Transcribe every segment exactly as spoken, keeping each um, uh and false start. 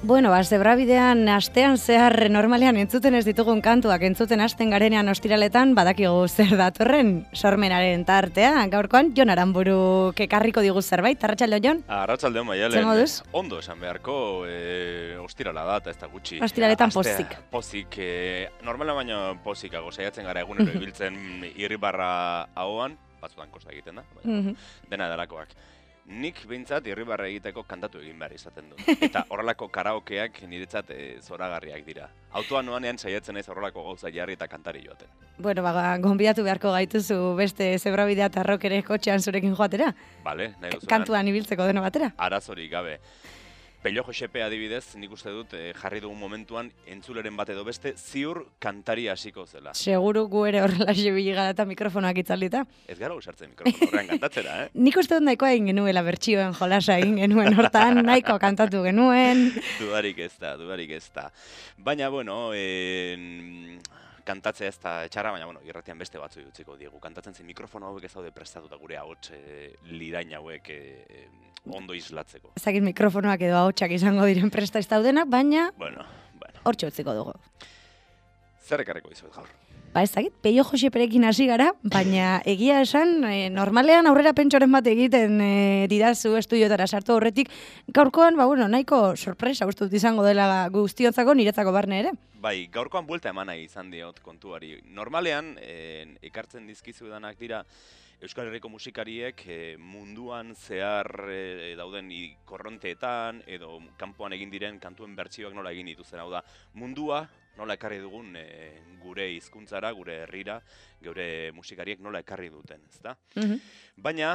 Bueno, ba, zebrabidean astean zehar normalean entzuten ez ditugun kantuak entzuten hasten garenean ostiraletan badakigu zer datorren sormenaren tartea. Gaurkoan Jon Aranburu kekarriko digu zerbait. Arratsalde Jon? Arratsaldeon Maialen. Zer moduz? Ondo esan beharko, e, ostirala da eta ez da gutxi. Ostiraletan Astea, pozik. Pozik, e, normala baino pozikago saiatzen gara egunero ibiltzen irribarra ahoan, batzutan kosta egiten da, baina dena delakoak. Nik behintzat irribarra egiteko kantatu egin behar izaten dut. Eta horrelako karaokeak niretzat e, zoragarriak dira. Autoan noanean saiatzen ez horrelako gauza jarri eta kantari joaten. Bueno, ba, gonbidatu beharko gaituzu beste zebrabidea eta rockere kotxean zurekin joatera? Bale, nahi duzuenan. Kantuan ibiltzeko deno batera? Arazorik gabe. Pello Josepe adibidez, nik uste dut eh, jarri dugun momentuan entzuleren bat edo beste ziur kantari hasiko zela. Seguru gu ere horrela xebili gara eta mikrofonoak itzaldita. Ez gara usartzen mikrofono horrean kantatzera, eh? Nik uste dut nahikoa egin genuela bertsioen jolasa egin genuen hortan, nahiko kantatu genuen. Dudarik ez da, dudarik ez da. Baina, bueno, eh, kantatzea ez da etxarra, baina, bueno, irratian beste batzu utziko diegu. Kantatzen zen mikrofono hauek ez daude prestatuta gure ahots e, lirain hauek e, ondo islatzeko. Ezakit mikrofonoak edo ahotsak izango diren presta ez daudenak, baina Bueno, bueno. hortxe utziko dugu. Zer ekarriko dizuet gaur? Ba ez dakit, Pello Joseperekin hasi gara, baina egia esan, e, normalean aurrera pentsoren bat egiten e, didazu estudioetara sartu horretik, gaurkoan, ba bueno, nahiko sorpresa uste dut izango dela guztiontzako, niretzako barne ere. Bai, gaurkoan buelta eman nahi izan diot kontuari. Normalean, e, ekartzen dizkizudanak dira, Euskal Herriko musikariek e, munduan zehar e, dauden korronteetan edo kanpoan egin diren kantuen bertsioak nola egin dituzten. Hau da, mundua nola ekarri dugun e, gure hizkuntzara, gure herrira, gure musikariek nola ekarri duten, ezta? Mhm. Baina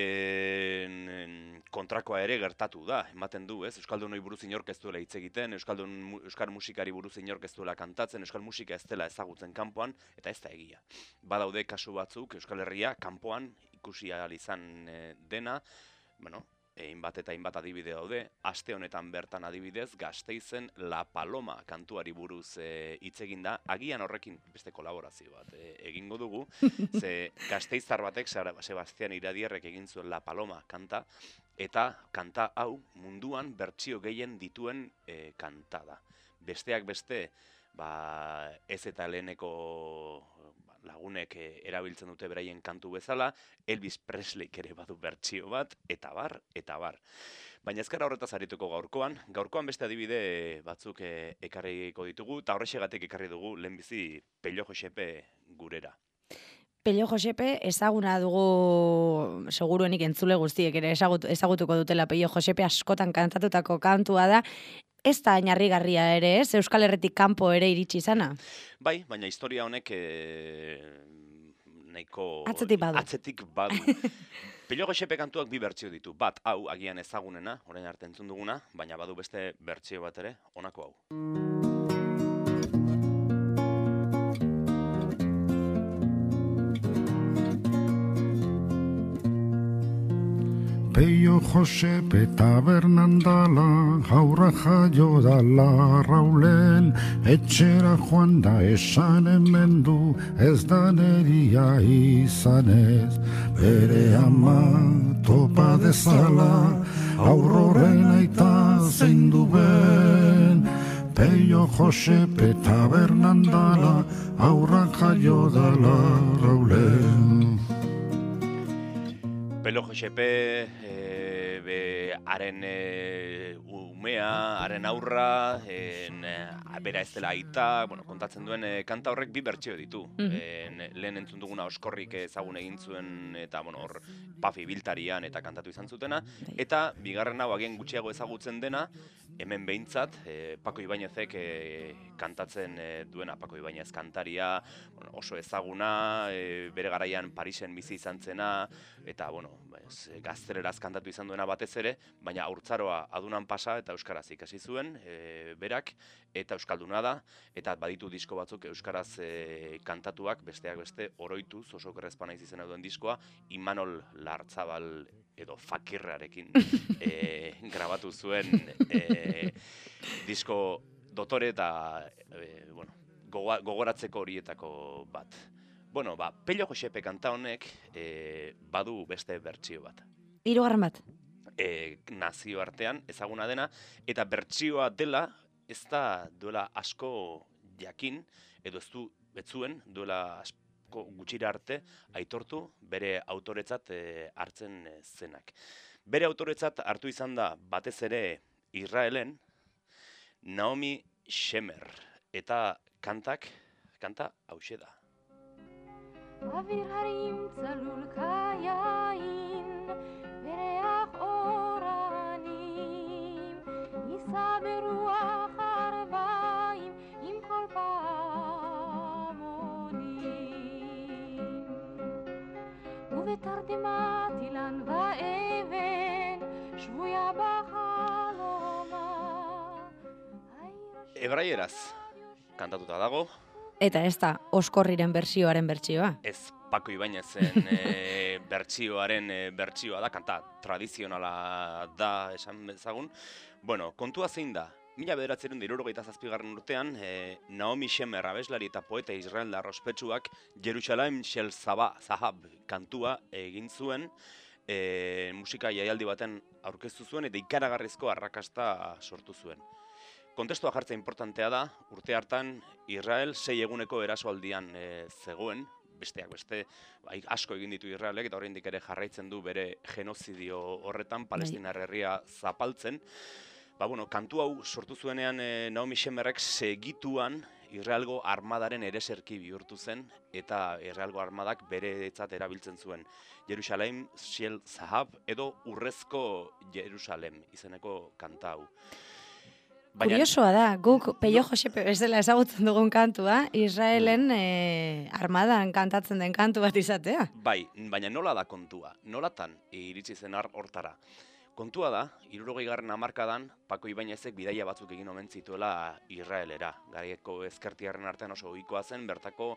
e, kontrakoa ere gertatu da, ematen du, ez? Euskaldunoi buruz inork ez duela hitz egiten, Euskaldun, Euskal musikari buruz inork ez duela kantatzen, Euskal musika ez dela ezagutzen kanpoan, eta ez da egia. Badaude kasu batzuk, Euskal Herria kanpoan ikusi ahal izan e, dena, bueno, hainbat eta hainbat adibide daude, aste honetan bertan adibidez, Gasteizen La Paloma kantuari buruz hitz egin da, agian horrekin beste kolaborazio bat e, egingo dugu, ze Gasteiztar batek Sebastian Iradierrek egin zuen La Paloma kanta, eta kanta hau munduan bertsio gehien dituen e, kanta da. Besteak beste, ba, ez eta leheneko lagunek erabiltzen dute beraien kantu bezala, Elvis Presley ere badu bertsio bat, eta bar, eta bar. Baina ez gara horretaz arituko gaurkoan, gaurkoan beste adibide batzuk e, ekarriko ditugu, eta horrexegatik ekarri dugu lehenbizi Pello Josepe gurera. Pello Josepe ezaguna dugu, seguruenik entzule guztiek ere ezagut, ezagutuko dutela Pello Josepe askotan kantatutako kantua da, ez da ainarrigarria ere, ez? Euskal Herritik kanpo ere iritsi izana. Bai, baina historia honek e, nahiko atzetik badu. Atzetik badu. Pello Josepe kantuak bi bertsio ditu. Bat, hau agian ezagunena, orain arte entzun duguna, baina badu beste bertsio bat ere, honako hau. Pello Josepe tabernan dala, jaurra jaio dala raulen, etxera joan da esan hemen du, ez da neria izanez. Bere ama topa dezala, aurroren aita zein du ben. Pello Josepe tabernan dala, aurra jaio dala raulen. Pello Josepe, e, be, haren e, umea, haren aurra, en, e, bera ez dela aita, bueno, kontatzen duen e, kanta horrek bi bertsio ditu. Mm-hmm. en, lehen entzun duguna oskorrik ezagun egin zuen, eta bueno, hor Pafi biltarian eta kantatu izan zutena, eta bigarren hau agian gutxiago ezagutzen dena, hemen behintzat, e, Pako Ibañezek e, kantatzen e, duena, Pako Ibañez kantaria, bueno, oso ezaguna, e, bere garaian Parisen bizi izan zena, eta bueno, gazteleraz kantatu izan duena batez ere, baina haurtzaroa adunan pasa eta euskaraz ikasi zuen e, berak, eta euskalduna da, eta baditu disko batzuk euskaraz e, kantatuak, besteak beste, oroituz, oso gerrezpa naiz izena duen diskoa, Imanol Lartzabal edo Fakirrarekin e, grabatu zuen e, disko dotore eta e, bueno, gogoratzeko horietako bat. Bueno, ba, Pello Josepe kanta honek e, badu beste bertsio bat. Hirugarren bat. e, nazio artean ezaguna dena, eta bertsioa dela ez da duela asko jakin, edo ez du betzuen duela asko gutxira arte aitortu bere autoretzat e, hartzen e, zenak. Bere autoretzat hartu izan da batez ere Israelen Naomi Shemer, eta kantak, kanta hauxe da. אוויר הרים צלול כיין, וריח אורנים, יישא ברוח ארבעים עם כל פעמונים. ובתרדמת אילן ואבן, שבויה בחלומה. Hebraieraz kantatuta dago. Eta ez da Oskorriren bertsioaren bertsioa. Ez Paco Ibáñezen e, bertsioaren e, bertsioa da, kanta tradizionala da esan bezagun. Bueno, kontua zein da, mila bederatziehun eta hirurogeita zazpigarren urtean, e, Naomi Shemer abeslari eta poeta israeldar ospetsuak Jerusalem Shel Zahab kantua egin zuen, e, musika jaialdi baten aurkeztu zuen eta ikaragarrizko arrakasta sortu zuen. Kontestua jartzea importantea da, urte hartan Israel sei eguneko erasoaldian e, zegoen, besteak beste, bai, asko egin ditu Israelek eta oraindik ere jarraitzen du bere genozidio horretan, Palestinar herria zapaltzen. Ba, bueno, kantu hau sortu zuenean e, Naomi Shemerrek segituan Israelgo armadaren ereserki bihurtu zen eta Israelgo armadak beretzat erabiltzen zuen. Jerusalem Shel Zahab edo Urrezko Jerusalem izeneko kanta hau. Baina, kuriosoa da, guk Peio Josepe ez dela ezagutzen dugun kantua, Israelen e, armadan kantatzen den kantu bat izatea. Bai, baina nola da kontua? Nolatan iritsi zen hortara? Kontua da, hirurogeigarren hamarkadan Paco Ibáñezek bidaia batzuk egin omen zituela Israelera. Garaieko ezkertiarren artean oso ohikoa zen, bertako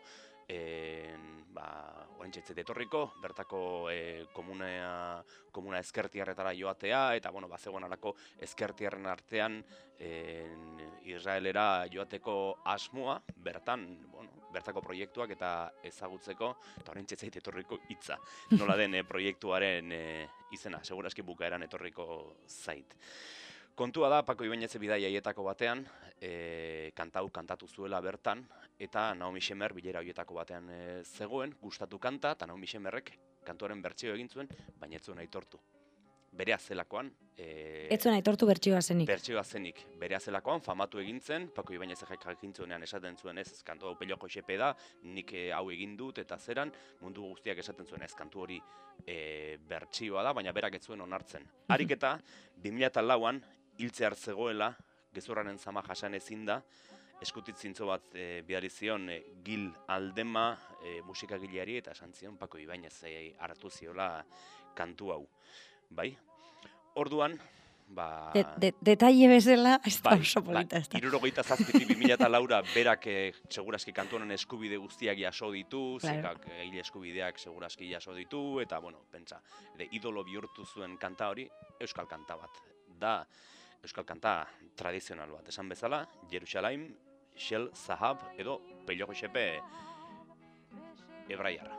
E, ba, oraintxe etorriko, bertako e, komuna, komuna ezkertiarretara joatea, eta bueno, bazegoen alako ezkertiarren artean e, Israelera joateko asmoa, bertan, bueno, bertako proiektuak eta ezagutzeko, eta oraintxe etorriko hitza. Nola den e, proiektuaren e, izena, seguraski bukaeran etorriko zait. Kontua da, Paco Ibáñez bidaia haietako batean, e, kantau kantatu zuela bertan, eta Naomi Shemer bilera haietako batean e, zegoen, gustatu kanta, eta Naomi Shemerrek kantuaren bertsio egin zuen, baina ez zuen aitortu. Berea zelakoan... E, ez zuen aitortu bertsioa zenik. Bertsioa zenik. Berea zelakoan, famatu egin zen, Paco Ibáñez egin zuenean esaten zuen ez, kantu hau Peio Josepe da, nik e, hau egin dut, eta zeran, mundu guztiak esaten zuen ez, kantu hori e, bertsioa da, baina berak ez zuen onartzen. Harik eta, bi mila lauan, hiltzear zegoela, gezurraren zama jasan ezin da, eskutit zintzo bat e, bidali zion e, Gil Aldema e, musikagileari eta esan zion Paco Ibáñez e, hartu ziola kantu hau. Bai? Orduan, ba... De, de, detaile bezala, ez da bai, oso polita ez da. Hirurogeita zazpitik bi mila laura berak e, seguraski kantu honen eskubide guztiak jaso ditu, claro. Zekak egile eskubideak seguraski jaso ditu, eta, bueno, pentsa, de idolo bihurtu zuen kanta hori, euskal kanta bat. Da, euskal kanta tradizional bat, esan bezala, Jerusalem Shel Zahab edo Peio Josepe hebraiarra.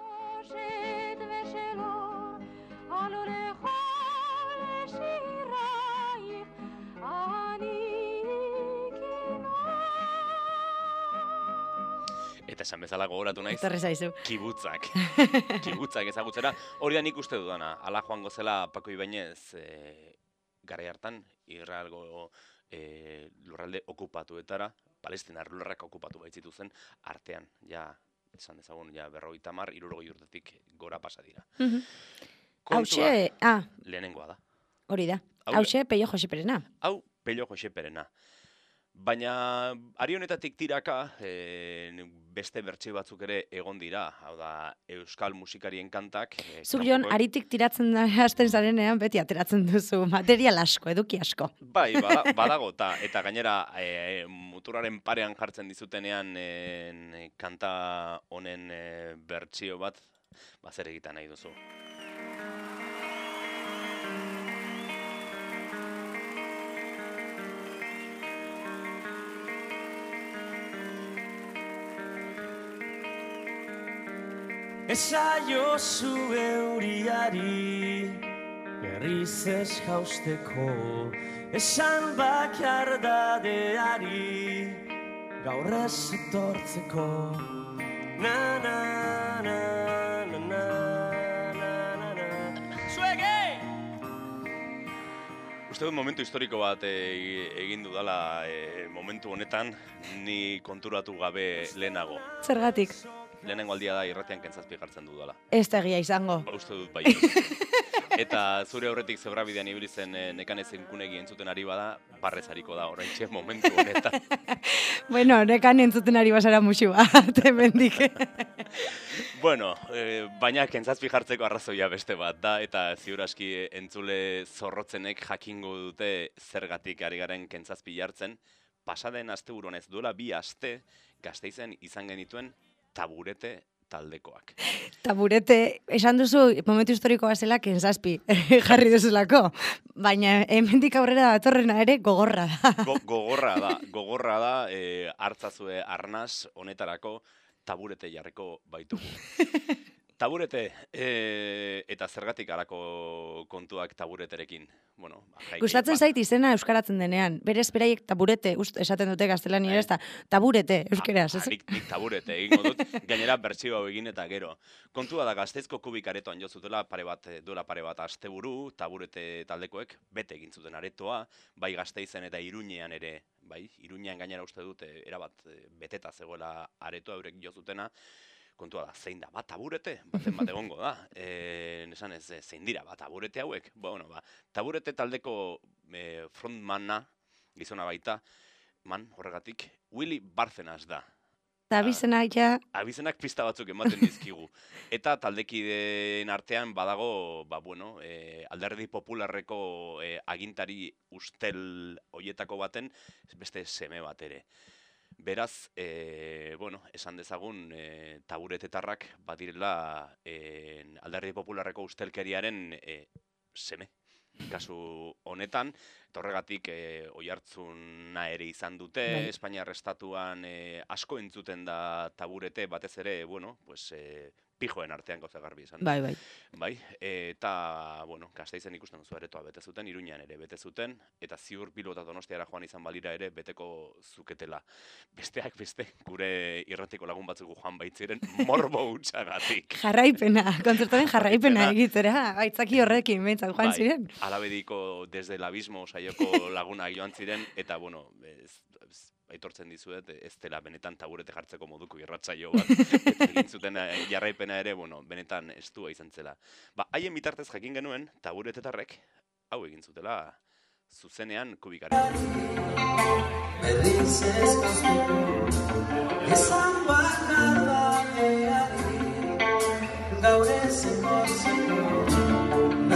Eta esan bezala gogoratu naiz, kibutzak, kibutzak ezagutzera, hori da nik uste dudana, ala joango zela Paco Ibáñez e, garai hartan, Israelgo e, lurralde okupatuetara, Palestinar lurrak okupatu baitzitu zen, artean, ja, esan dezagun, ja, berrogeita hamar, hirurogei urtetik gora pasa dira. Mm-hmm. Kontua, Hauxe, ah, lehenengoa da. Hori da, hauxe Peio Joseperena. Hau, Peio Joseperena. Baina, ari honetatik tiraka, e, beste bertsio batzuk ere egon dira, hau da, euskal musikarien kantak. E, Zuk Jon, aritik tiratzen da hasten zarenean, beti ateratzen duzu material asko, eduki asko. Bai, bada, badago, ta, eta gainera, e, muturaren parean jartzen dizutenean e, kanta honen e, bertsio bat, bazer egiten nahi duzu. Esaiozu euriari berriz ez jausteko, esan bakardadeari gaur ez etortzeko. Na, na, na, na, na, na, na, na. Zuege! Uste dut momentu historiko bat e, egin dudala e, momentu honetan, ni konturatu gabe lehenago. Zergatik? Lehenengo aldia da irratian kentzazpi jartzen dudala. Ez da egia izango. Uste dut bai. Eta zure horretik zebrabidean ibili zen e, nekanezen kunegi entzuten ari bada, barrez hariko da oraintxe momentu honetan. Bueno, nekan entzuten ari basara musu bat, hemendik. Bueno, e, baina kentzazpi jartzeko arrazoia beste bat da, eta ziur aski entzule zorrotzenek jakingo dute zergatik ari garen kentzazpi jartzen. Pasaden asteburu honez duela bi aste Gasteizen izan genituen taburete taldekoak. Taburete, esan duzu momentu historikoa zela kentzazpi jarri duzulako, baina hemendik aurrera datorrena ere gogorra da. Go, gogorra da, gogorra da, e, hartzazue arnaz honetarako taburete jarriko baitugu. Taburete, e, eta zergatik harako kontuak tabureterekin. Bueno, jaiki, Gustatzen ba- zait izena euskaratzen denean. Berez beraiek taburete, ust, esaten dute gaztelania ez da, taburete euskeraz. Ah, ez? nik, nik taburete egingo dut, gainera bertsio hau egin eta gero. Kontua da Gasteizko kubik aretoan jo zutela pare bat, duela pare bat asteburu, taburete taldekoek bete egin zuten aretoa, bai Gasteizen eta Iruñean ere, bai, Iruñean gainera uste dute erabat eh, beteta zegoela aretoa eurek jo zutena. Kontua da, zein da, bat taburete, baten bat egongo da. E, esan ez, e, zein dira, bat taburete hauek. Bueno, ba, taburete taldeko e, frontmana, gizona baita, man, horregatik, Willy Bárcenas da. Eta bizena ja, Abizenak pista batzuk ematen dizkigu. Eta taldekideen artean badago, ba, bueno, e, Alderdi Popularreko e, agintari ustel hoietako baten, beste seme bat ere. Beraz, e, bueno, esan dezagun e, taburetetarrak badirela e, Alderdi Popularreko ustelkeriaren e, seme. Kasu honetan, eta horregatik e, oihartzuna ere izan dute, Bai. Espainiar estatuan e, asko entzuten da taburete, batez ere, bueno, pues, e, pijoen artean gauza garbi esan. bai, bai. Bai, eta, bueno, Gasteizen ikusten duzu aretoa bete zuten, Iruñean ere bete zuten, eta ziur pilota Donostiara joan izan balira ere beteko zuketela. Besteak beste, gure irratiko lagun batzuko joan baitziren morbo hutsagatik. Jarraipena, kontzertuaren jarraipena egitera, aitzaki horrekin, behintzat joan Bai, ziren. Alabediko desde el abismo saioko lagunak joan ziren, eta, bueno, ez, ez, aitortzen dizuet, ez dela benetan taburete jartzeko moduko irratsaio bat. Eta egin zuten eh, jarraipena ere, bueno, benetan estua izan zela. Ba, haien bitartez jakin genuen, taburetetarrek hau egin zutela zuzenean kubikaren. Berriz ez jausteko, esan bakardadeari gaur ez etortzeko. Na,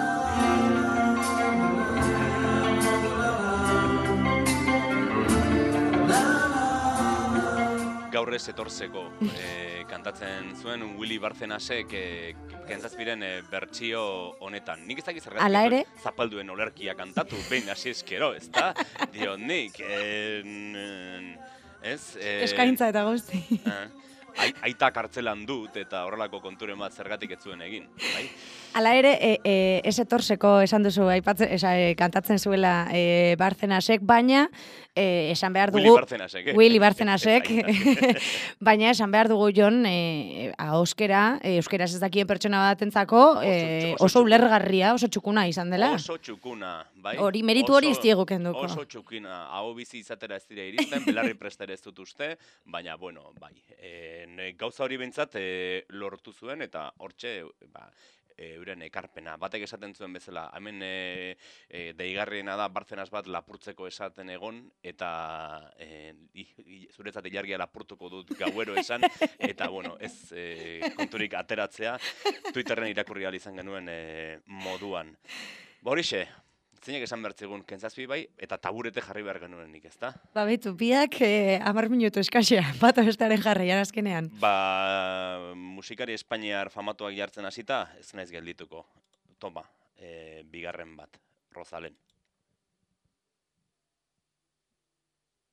Gaur ez etortzeko e, kantatzen zuen Willy Bárcenasek e, kentzazpiren e, bertsio honetan. Nik ez dakit zergatik Hala ere? zapalduen olerkia kantatu, behin hasi eskero, ez da? Dio nik, en, en, ez? E, Eskaintza eta guzti. eh, ai- aita kartzelan dut eta horrelako konturen bat zergatik ez zuen egin. Bai? Hala ere, e, e, ez etorzeko esan duzu, aipatzen, esa, e, kantatzen zuela e, Bárcenasek, baina e, esan behar dugu... Willy Bárcenasek, eh? Willy Bárcenasek, Aita. baina esan behar dugu Jon, e, euskera, e, euskeraz ez dakien pertsona batentzako, e, Oso- oso oso txukuna. ulergarria, oso txukuna izan dela. Oso txukuna, bai? Hori, meritu hori Oso- ez diegu kenduko. Oso txukuna, hau bizi izatera ez dira iristen, belarri prestere ez dut uste, baina, bueno, bai. E, ne- gauza hori behintzat e, lortu zuen, eta hortxe, ba, e, euren ekarpena. Batek esaten zuen bezala, hemen e, e, deigarriena da Bárcenas bat lapurtzeko esaten egon, eta e, i, i, zuretzat ilargia lapurtuko dut gauero esan, eta, bueno, ez e, konturik ateratzea, Twitterren irakurri ahal izan genuen e, moduan. Ba horixe, zeinek esan behar zigun, kentzazpi bai, eta taburete jarri behar genuenik, ezta? Ba, betu, biak e, amar minutu eskasia, bat bestearen jarraian azkenean. Ba, musikari espainiar famatuak jartzen hasita, ez naiz geldituko. Toma, e, bigarren bat, Rozalen.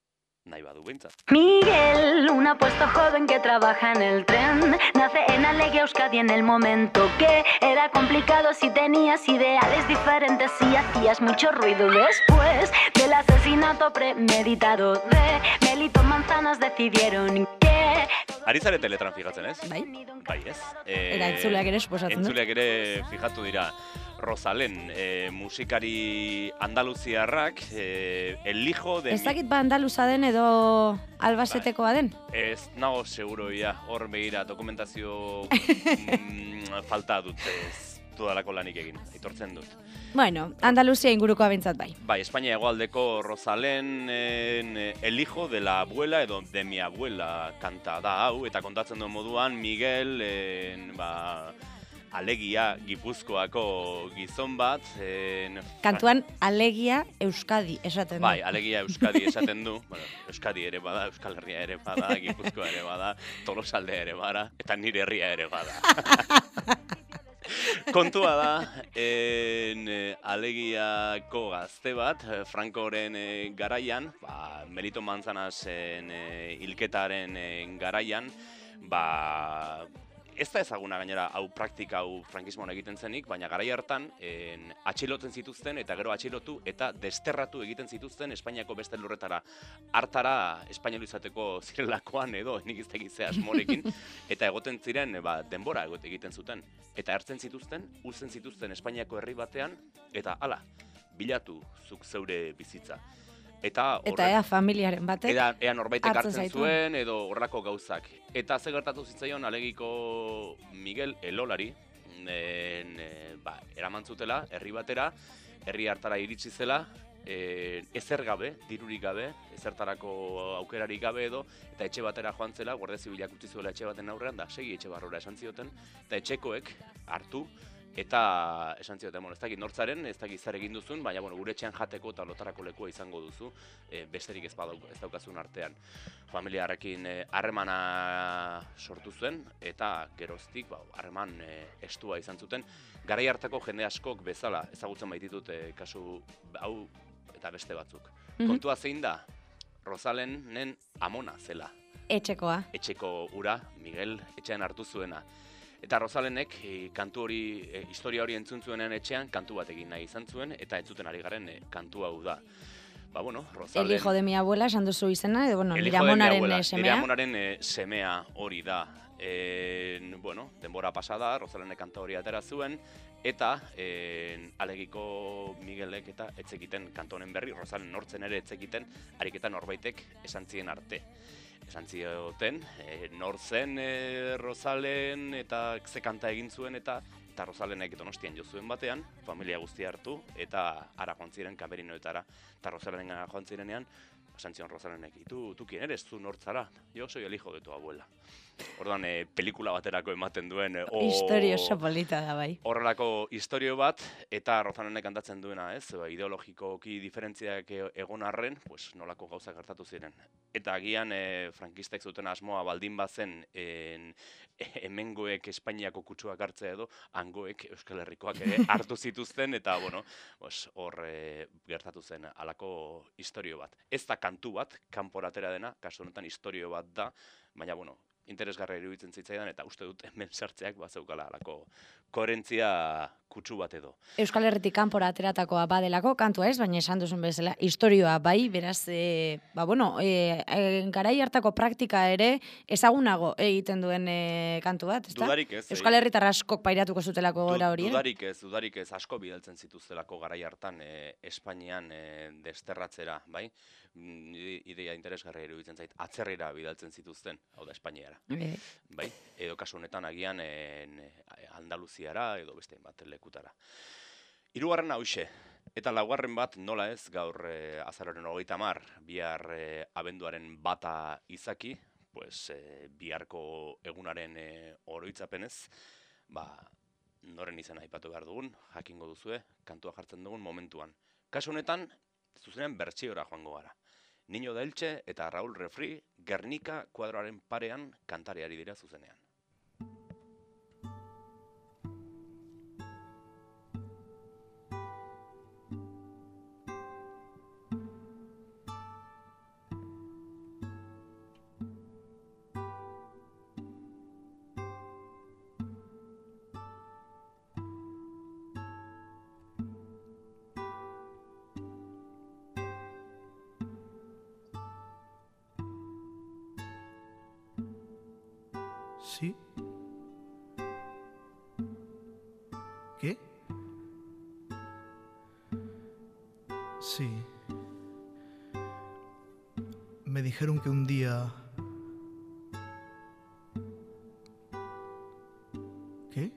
nahi badu behintzat. Miguel, un apuesto joven que trabaja en el tren, nace en Alegia, Euskadi en el momento que era complicado si tenías ideales diferentes y hacías mucho ruido. Después del asesinato premeditado de Melito Manzanas decidieron que... Ari zarete letran fijatzen, ez? Bai. Bai, ez? E, Era entzuleak ere suposatzen dut. Entzuleak ere fijatu dira. Rosalén, e, musikari andaluziarrak, e, el hijo de... Ez dakit ba andaluza den edo albasetekoa den? Ez nago seguro, ja, hor begira dokumentazio mm, falta dut, ez dudalako lanik egin, aitortzen dut. Bueno, Andaluzia inguruko abentzat bai. Bai, Espainia hegoaldeko Rosalén, eh, el hijo de la abuela edo de mi abuela kanta da hau, eta kontatzen duen moduan Miguel, eh, ba, Alegia Gipuzkoako gizon bat. En, Kantuan Alegia Euskadi esaten du. Bai, Alegia Euskadi esaten du. Bueno, Euskadi ere bada, Euskal Herria ere bada, Gipuzkoa ere bada, Tolosaldea ere bada, eta nire herria ere bada. Kontua da, en, Alegiako gazte bat, Francoren e, garaian, ba, Melito Manzanasen e, hilketaren e, garaian, ba, ez da ezaguna gainera hau praktika hau frankismoan egiten zenik, baina garai hartan en, atxilotzen zituzten eta gero atxilotu eta desterratu egiten zituzten Espainiako beste lurretara. Hartara espainolu izateko zirelakoan edo nik ez dakit ze asmorekin eta egoten ziren ba, denbora egot egiten zuten. Eta hartzen zituzten, uzten zituzten Espainiako herri batean eta hala, bilatu zuk zeure bizitza. Eta, horre, eta ea familiaren batek ea, ea norbaitek hartzen zaitu. zuen edo horrelako gauzak. Eta ze gertatu zitzaion Alegiko Miguel Elolari, en, e, ba, eraman zutela herri batera, herri hartara iritsi zela, e, ezer gabe, dirurik gabe, ezertarako aukerarik gabe edo, eta etxe batera joan zela, Guardia Zibilak utzi zuela etxe baten aurrean, da segi etxe barrura esan zioten, eta etxekoek hartu, eta esan zioten, bueno, ez dakit nortzaren, ez dakit zer egin duzun, baina bueno, gure etxean jateko eta lotarako lekua izango duzu, e, besterik ez, badauk, ez daukazun artean. Familiarekin harremana e, sortu zuen, eta geroztik harreman ba, e, estua izan zuten. Garai hartako jende askok bezala, ezagutzen baititut e, kasu hau eta beste batzuk. Mm-hmm. Kontua zein da, Rosalénen amona zela. Etxekoa. Etxeko ura, Miguel etxean hartu zuena. Eta Rosalének e, kantu hori, e, historia hori entzun zuenen etxean, kantu bat egin nahi izan zuen, eta entzuten ari garen e, kantu hau da. Ba, bueno, Rosalén... El hijo de mi abuela, esan duzu izena, edo, bueno, nire amonaren semea. Nire amonaren e, semea hori da. E, bueno, denbora pasada, Rosalének kanta hori atera zuen, eta e, Alegiko Miguelek eta etzekiten kantu honen berri, Rosalén nortzen ere etzekiten, ariketa norbaitek esan zien arte. Esan zioten, e, nor zen e, Rosalén eta ze kanta egin zuen eta eta Rosalének Donostian jo zuen batean, familia guztia hartu eta ara joan ziren kamerinoetara. Eta Rosalénen joan zirenean, esan zion Rosalének, tu, tu kien eres, tu nortzara? Yo soy el hijo de tu abuela. Orduan, e, pelikula baterako ematen duen... E, o, Historio oso polita da bai. Horrelako historio bat, eta Rosalének kantatzen duena, ez, ba, ideologikoki diferentziak egon arren, pues, nolako gauzak gertatu ziren. Eta agian e, frankistek zuten asmoa baldin bazen en, hemengoek Espainiako kutsuak hartzea edo, hangoek Euskal Herrikoak ere hartu zituzten, eta bueno, pues, hor e, gertatu zen halako historio bat. Ez da kantu bat, kanporatera dena, kasu honetan historio bat da, baina bueno, interesgarra iruditzen zitzaidan eta uste dut hemen sartzeak bazeukala halako koherentzia kutsu bat edo. Euskal Herritik kanpora ateratakoa badelako kantua ez, baina esan duzun bezala historioa bai, beraz, e, ba bueno, e, e, garai hartako praktika ere ezagunago egiten duen e, kantu bat, ezta? Dudarik ez. Euskal Herritar askok pairatuko zutelako gora hori. Dudarik ez, dudarik ez, asko bidaltzen zituztelako garai hartan e, Espainian e, desterratzera, bai? Ideia interesgarria iruditzen zait, atzerrira bidaltzen zituzten, hau da Espainiara. E. Bai, edo kasu honetan agian en, Andaluziara edo beste bat lekutara. Hirugarren hauxe, eta laugarren bat nola ez gaur e, azaroaren hogeita hamar, bihar e, abenduaren bata izaki, pues, e, biharko egunaren e, oroitzapenez, ba, noren izena aipatu behar dugun, jakingo duzue, kantua jartzen dugun momentuan. Kasu honetan, zuzenean bertsiora joango gara. Niño de Elche eta Raúl Refri, Gernika kuadroaren parean kantariari dira zuzenean. ¿Sí? ¿Qué? Sí. Me dijeron que un día... ¿Qué?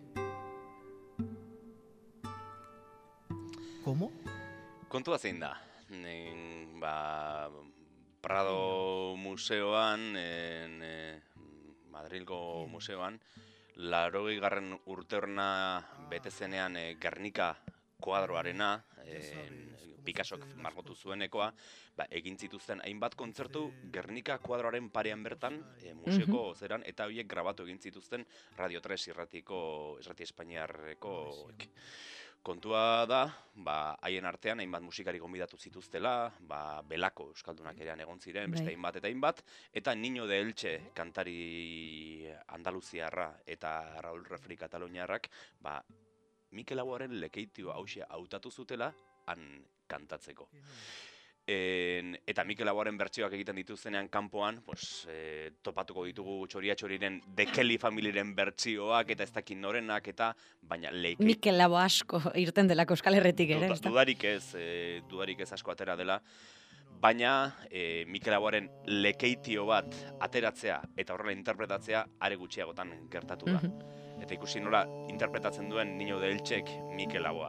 ¿Cómo? Kontua zein da? En, ba, Prado museoan, en, eh, Madrilgo museoan, laurogei garren urteurna bete zenean eh, Gernika kuadroarena, eh, Picassok margotu zuenekoa, ba, egin zituzten hainbat kontzertu Gernika kuadroaren parean bertan, e, museoko zeran, eta horiek grabatu egin zituzten Radio tres irratiko, irrati espainiarreko. Kontua da, ba, haien artean hainbat musikari gonbidatu zituztela, ba, Belako euskaldunak erean egon ziren, beste Bai. hainbat eta hainbat, eta Niño de Elche kantari andaluziarra eta Raúl Refri kataloniarrak, ba, Mikel Laboaren lekeitioa hauxe hautatu zutela, han kantatzeko. En, eta Mikel Laboaren bertsioak egiten dituztenean kanpoan, pues, e, topatuko ditugu Txoria Txoriren The Kelly Familyren bertsioak eta ez dakit norenak eta baina leike... Mikel Labo asko irten delako Euskal Herritik ere, Duda- ez da? dudarik ez, e, dudarik ez asko atera dela, baina e, Mikel Laboaren lekeitio bat ateratzea eta horrela interpretatzea are gutxiagotan gertatu da. Eta ikusi nola interpretatzen duen Niño de Elchek Mikel Laboa.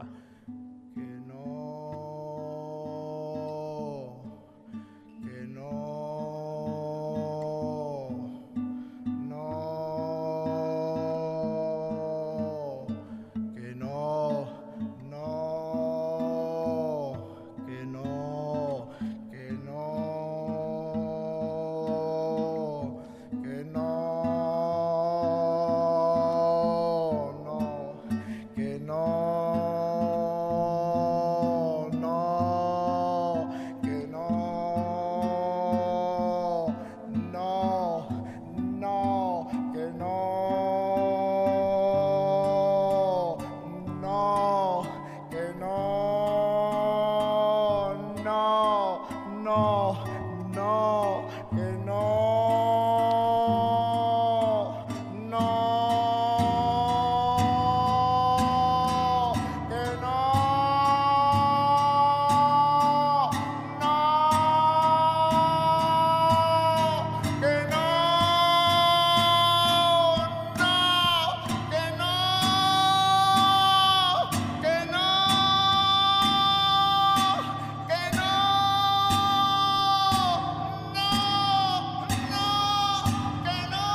Que no, no, que no, no, que no, que no, que no, no, que no, no, que no, no, no, que no, no, que no, no, no, no, que no, no, que no, no, que no, no, que no, que no, que no, no, no, que no,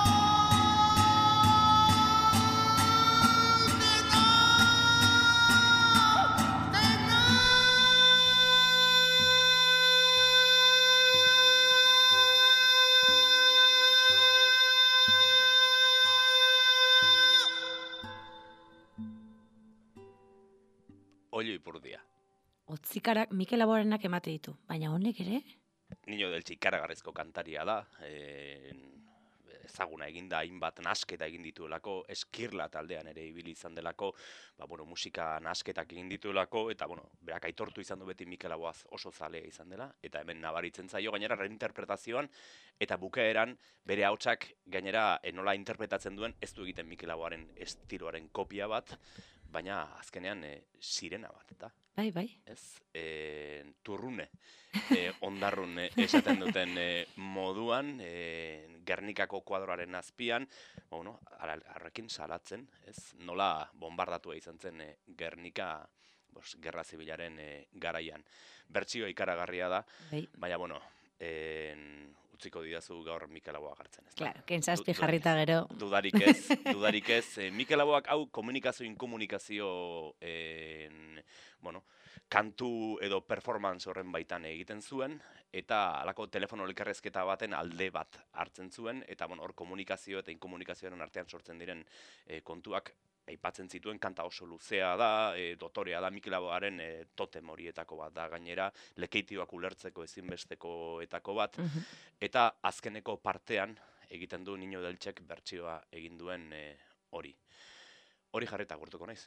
Olio ipurdia. Otzikarak Mikel Laboarenak emate ditu, baina honek ere? Niño del ikaragarrizko kantaria da, e, ezaguna eginda hainbat nasketa egin dituelako, Eskirla taldean ere ibili izan delako, ba, bueno, musika nasketak egin dituelako, eta bueno, berak aitortu izan du beti Mikel Laboaz oso zalea izan dela, eta hemen nabaritzen zaio gainera reinterpretazioan, eta bukaeran bere ahotsak gainera e, nola interpretatzen duen ez du egiten Mikel Laboaren estiloaren kopia bat, baina azkenean e, sirena bat, eta Bai, bai. ez, e, turrune, e, ondarrun e, esaten duten e, moduan, e, Gernikako kuadroaren azpian, bueno, harrekin salatzen, ez, nola bombardatua izan zen e, Gernika, bos, Gerra Zibilaren e, garaian. Bertsioa ikaragarria da, Bai. baina, bueno, en, utziko didazu gaur Mikel Laboa gartzen, ez da? Claro, kentzazpi Du- jarrita gero. Dudarik ez, dudarik ez. E, Mikel Laboak hau komunikazio inkomunikazio en, bueno, kantu edo performance horren baitan egiten zuen, eta halako telefono elkarrezketa baten alde bat hartzen zuen, eta bueno, hor komunikazio eta inkomunikazioaren artean sortzen diren e, kontuak aipatzen zituen, kanta oso luzea da, e, dotorea da, Mikel Laboaren e, totem horietako bat da, gainera, lekeitioak ulertzeko ezinbestekoetako bat, eta azkeneko partean egiten du Niño del Elchek bertsioa egin duen e, hori. Hori jarreta gurtuko naiz.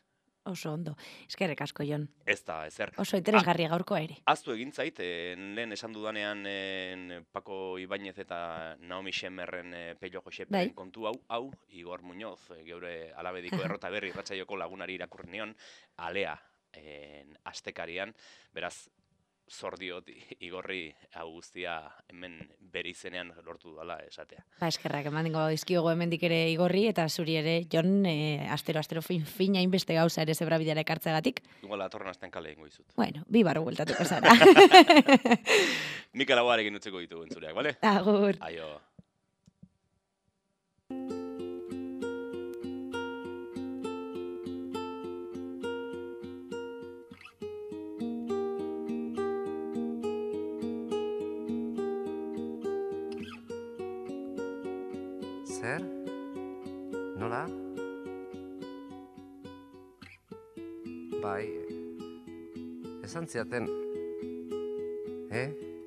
Oso ondo. Eskerrik asko, Jon. Ez da, ezer. Oso interesgarria gaurkoa ere. Aztu egin zait, eh, lehen esan dudanean eh, Paco Ibáñez eta Naomi Shemerren eh, Pello Joseperen Bai. kontu hau, hau, Igor Muñoz, eh, geure alabediko errota berri irratsaioko lagunari irakurri nion, alea eh, astekarian, beraz, zordiot Igorri hau guztia hemen bere izenean lortu dala esatea. Ba, eskerrak eman dingo dizkiogu hemendik ere Igorri, eta zuri ere, Jon, e, astero, astero fin, fin hainbeste gauza ere zebra bidera ekartzeagatik. Igual atorren astean kale egingo dizut. Bueno, bi barru bueltatuko zara. Mikel Aguarekin utzeko ditugu entzuleak, bale? Agur. Aio. Zer? Nola? Bai, esan ziaten, eh?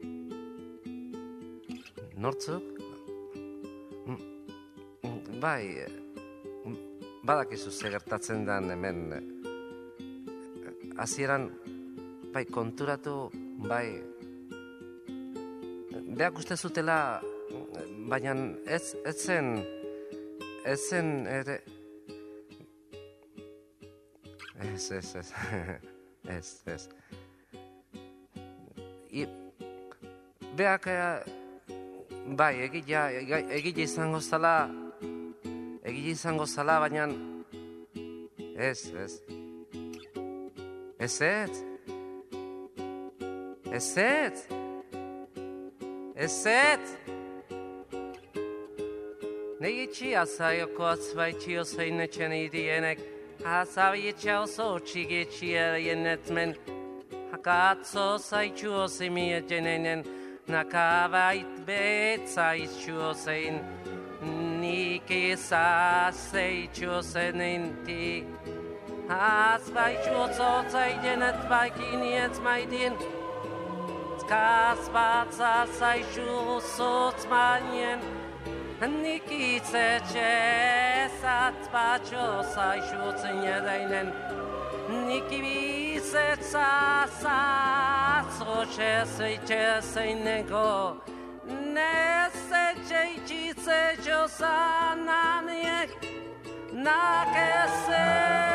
Nortzuk? Mm, mm, Bai, mm, badakizu ze gertatzen dan hemen. Hasieran, bai, konturatu, bai, beak uste zutela, baina ez, ez zen, ez zen ere... Ez, ez, ez, ez, ez. I, beak, bai, egila, egila izango zala, egila izango zala, baina... Ez, ez. Ez, ez. Ez, ez. Ez, ez. Negitxi azaioko atzbaitxio zein etxen idienek, azabietxa oso txigitxi erienetzen, hakatzo zaitxu ozimi etxenenen, nakabait betza itxu zein, nik izazeitxu zenenti, azbaitxu oso zaidenet baikinietz maidin, zkazbatza zaitxu zotz mainen, nik itzetxe zatzbatxo zaixutzen edainen, nik ibizetza zatzotxe zeitxe zeineko, nezetxe itxitzetxo zananiek, nak ezen.